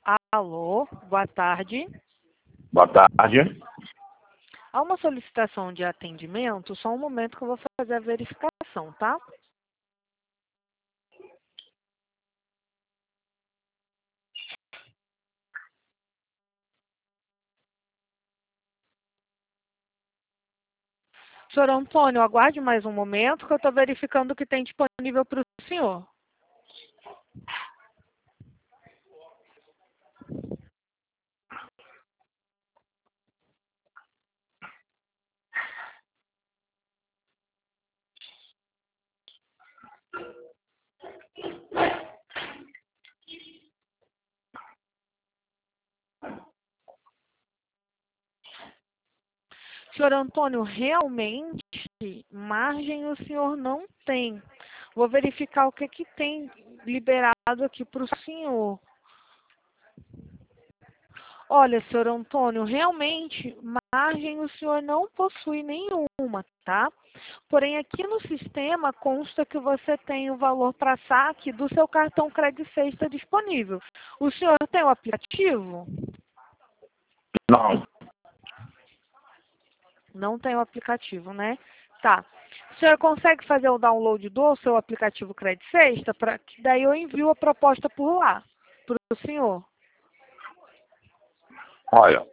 Alô, boa tarde. Boa tarde. Há uma solicitação de atendimento, só um momento que eu vou fazer a verificação, tá? Senhor Antônio, aguarde mais um momento que eu estou verificando o que tem disponível para o senhor. Senhor Antônio, realmente, margem o senhor não tem. Vou verificar o que tem liberado aqui para o senhor. Olha, senhor Antônio, realmente, margem o senhor não possui nenhuma, tá? Porém, aqui no sistema consta que você tem o valor para saque do seu cartão Credit Sexta disponível. O senhor tem o aplicativo? Não. Não tem o aplicativo, né? Tá. O senhor consegue fazer o download do seu aplicativo Credit Sexta? Para que daí eu envio a proposta por lá, para o senhor. Olha,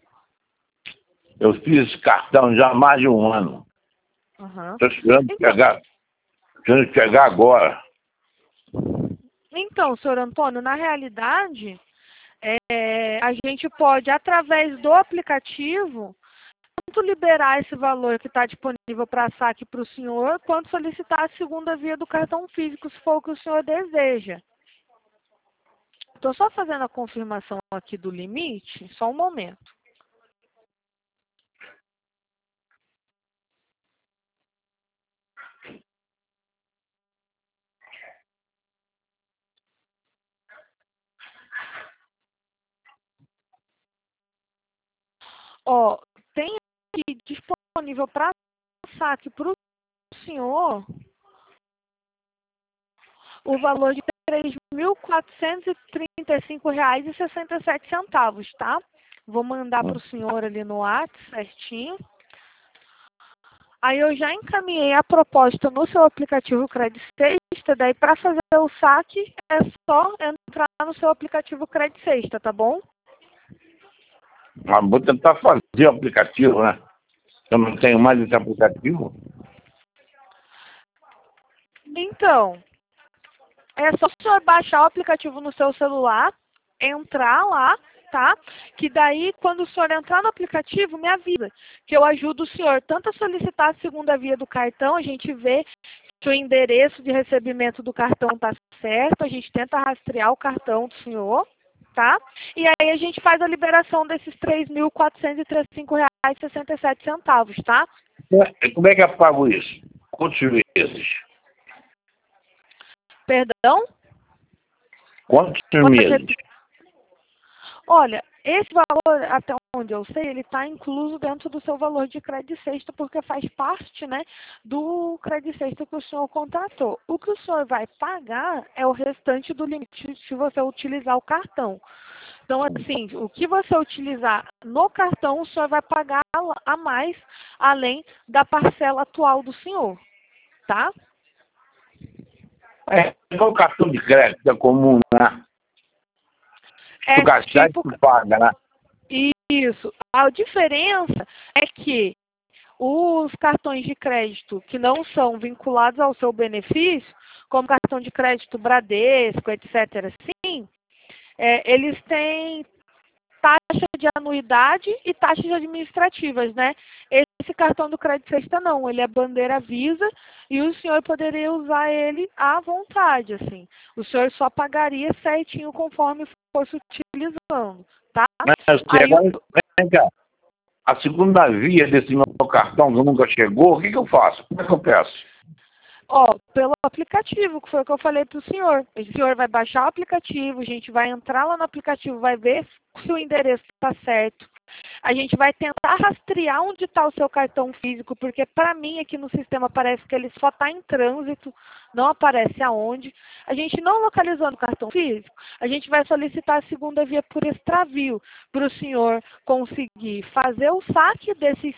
eu fiz esse cartão já há mais de um ano. Uhum. Estou esperando pegar agora. Então, senhor Antônio, na realidade, a gente pode, através do aplicativo, tanto liberar esse valor que está disponível para saque para o senhor, quanto solicitar a segunda via do cartão físico, se for o que o senhor deseja. Estou só fazendo a confirmação aqui do limite, só um momento. Ó, tem aqui disponível para saque para o senhor o valor de R$ 3.435,67, tá? Vou mandar para o senhor ali no WhatsApp certinho. Aí eu já encaminhei a proposta no seu aplicativo Credit Sexta, daí para fazer o saque é só entrar no seu aplicativo Credit Sexta, tá bom? Vou tentar fazer o aplicativo, né? Eu não tenho mais esse aplicativo. Então, é só o senhor baixar o aplicativo no seu celular, entrar lá, tá? Que daí, quando o senhor entrar no aplicativo, me avisa, que eu ajudo o senhor tanto a solicitar a segunda via do cartão, a gente vê que o endereço de recebimento do cartão está certo, a gente tenta rastrear o cartão do senhor, tá? E aí a gente faz a liberação desses R$ 3.435,67, tá? Como é que eu pago isso? Quantos meses? Perdão? Quantos Pode meses? repetir? Olha, esse valor, até onde eu sei, ele está incluso dentro do seu valor de Credit Sexta, porque faz parte, né, do Credit Sexta que o senhor contratou. O que o senhor vai pagar é o restante do limite se você utilizar o cartão. Então, assim, o que você utilizar no cartão, o senhor vai pagar a mais, além da parcela atual do senhor, tá? É igual cartão de crédito, é comum, né? Se tu gastar, Tipo, tu paga, né? isso. A diferença é que os cartões de crédito que não são vinculados ao seu benefício, como cartão de crédito Bradesco, etc., assim, eles têm taxa de anuidade e taxas administrativas, né? Esse cartão do Credit Sexta não, ele é bandeira Visa e o senhor poderia usar ele à vontade, assim. O senhor só pagaria certinho conforme fosse utilizando, tá? Mas agora, vem cá. A segunda via desse meu cartão que nunca chegou, o que eu faço? Como é que eu peço? Ó, pelo aplicativo, que foi o que eu falei para o senhor. O senhor vai baixar o aplicativo, a gente vai entrar lá no aplicativo, vai ver se o endereço está certo, A gente vai tentar rastrear onde está o seu cartão físico, porque para mim aqui no sistema parece que ele só está em trânsito, não aparece aonde. A gente não localizando o cartão físico, a gente vai solicitar a segunda via por extravio, para o senhor conseguir fazer o saque desses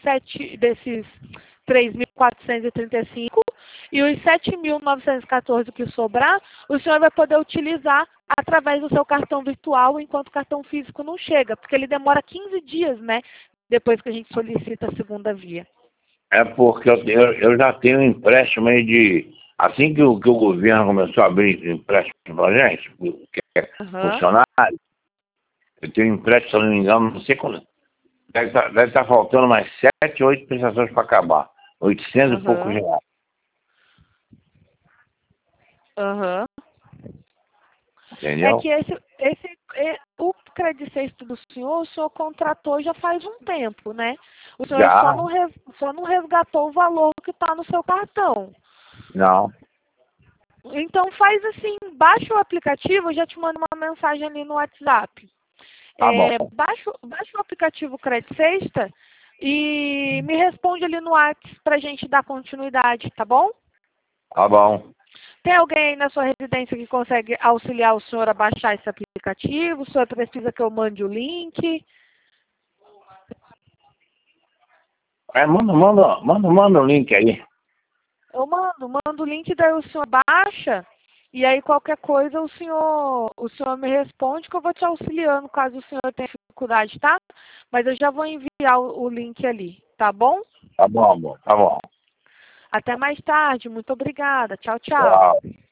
3.435 e os 7.914 que sobrar, o senhor vai poder utilizar através do seu cartão virtual, enquanto o cartão físico não chega, porque ele demora 15 dias, né? Depois que a gente solicita a segunda via. É porque eu já tenho um empréstimo aí de... Assim que o governo começou a abrir empréstimo para gente, que é funcionário, eu tenho um empréstimo, se eu não me engano, não sei quando. Deve estar faltando mais 7, 8 prestações para acabar. 800 e poucos reais. Entendeu? É que o Credisexto do senhor, o senhor contratou já faz um tempo, né? O senhor só não resgatou o valor que está no seu cartão. Não. Então faz assim, baixa o aplicativo, eu já te mando uma mensagem ali no WhatsApp. Tá bom. Baixa o aplicativo Credisexta e me responde ali no WhatsApp para a gente dar continuidade, tá bom? Tá bom. Tem alguém aí na sua residência que consegue auxiliar o senhor a baixar esse aplicativo? O senhor precisa que eu mande o link? Manda o link aí. Eu mando o link, daí o senhor baixa, e aí qualquer coisa o senhor me responde que eu vou te auxiliando caso o senhor tenha dificuldade, tá? Mas eu já vou enviar o link ali, tá bom? Tá bom, amor. Tá bom. Até mais tarde, muito obrigada. Tchau, tchau. Tchau.